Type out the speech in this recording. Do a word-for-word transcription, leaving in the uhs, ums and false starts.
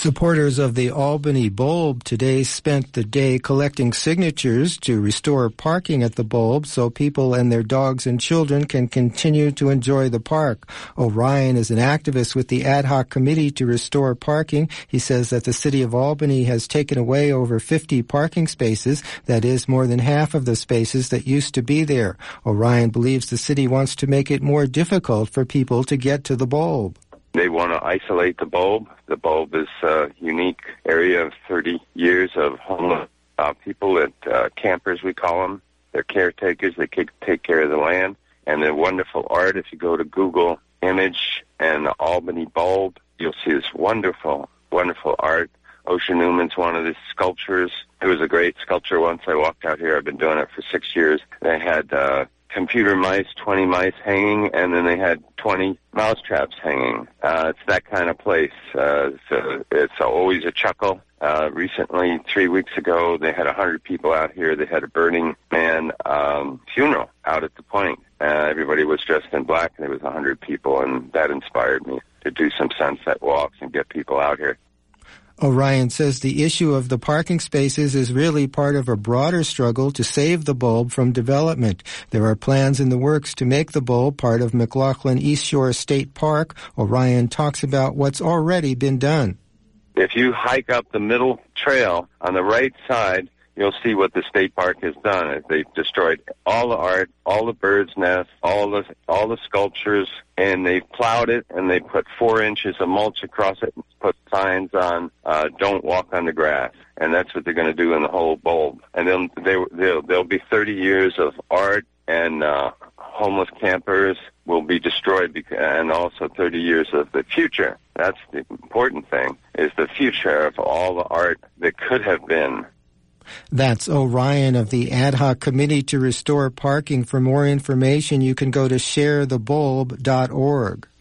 Supporters of the Albany Bulb today spent the day collecting signatures to restore parking at the Bulb so people and their dogs and children can continue to enjoy the park. O'Ryan is an activist with the Ad Hoc Committee to Restore Parking. He says that the city of Albany has taken away over fifty parking spaces, that is, more than half of the spaces that used to be there. O'Ryan believes the city wants to make it more difficult for people to get to the Bulb. They want to isolate the Bulb. The Bulb is a unique area of thirty years of homeless uh, people, that uh, campers we call them. They're caretakers. They take care of the land. And they're wonderful art. If you go to Google image and the Albany Bulb, you'll see this wonderful, wonderful art. Ocean Newman's one of the sculptures. It was a great sculpture once I walked out here. I've been doing it for six years. They had uh, computer mice, twenty mice hanging, and then they had twenty mouse traps hanging. Uh, it's that kind of place. Uh, so it's always a chuckle. Uh, recently, three weeks ago, they had one hundred people out here. They had a Burning Man um, funeral out at the point. Uh, everybody was dressed in black, and there was one hundred people, and that inspired me to do some sunset walks and get people out here. O'Ryan says the issue of the parking spaces is really part of a broader struggle to save the Bulb from development. There are plans in the works to make the Bulb part of McLaughlin East Shore State Park. O'Ryan talks about what's already been done. If you hike up the middle trail on the right side, you'll see what the state park has done. They've destroyed all the art, all the birds' nests, all the all the sculptures, and they've plowed it, and they put four inches of mulch across it and put signs on, uh, don't walk on the grass. And that's what they're going to do in the whole Bulb. And then they, they'll, there'll be thirty years of art, and uh, homeless campers will be destroyed, because, and also thirty years of the future. That's the important thing, is the future of all the art that could have been. That's O'Ryan of the Ad Hoc Committee to Restore Parking. For more information, you can go to share the bulb dot org.